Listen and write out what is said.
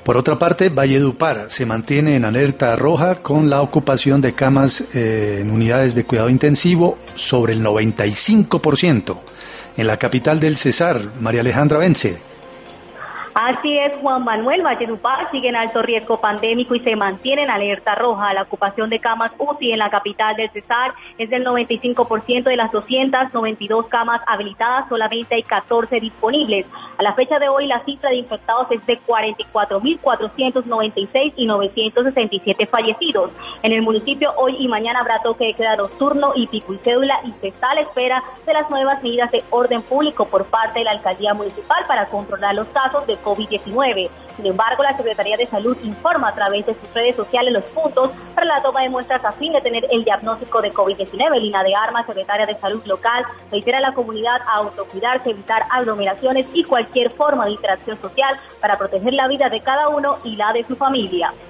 Por otra parte, Valledupar se mantiene en alerta roja con la ocupación de camas en unidades de cuidado intensivo sobre el 95%. En la capital del Cesar, María Alejandra Vence. Así es, Juan Manuel. Valledupar sigue en alto riesgo pandémico y se mantiene en alerta roja. La ocupación de camas UCI en la capital del Cesar es del 95%. De las 292 camas habilitadas, solamente hay 14 disponibles. A la fecha de hoy, la cifra de infectados es de 44.496 y 967 fallecidos. En el municipio hoy y mañana habrá toque de queda nocturno y pico y cédula, y se está a la espera de las nuevas medidas de orden público por parte de la alcaldía municipal para controlar los casos de COVID-19. Sin embargo, la Secretaría de Salud informa a través de sus redes sociales los puntos para la toma de muestras a fin de tener el diagnóstico de COVID-19. Lina de Armas, secretaria de Salud local, reitera a la comunidad a autocuidarse, evitar aglomeraciones y cualquier forma de interacción social para proteger la vida de cada uno y la de su familia.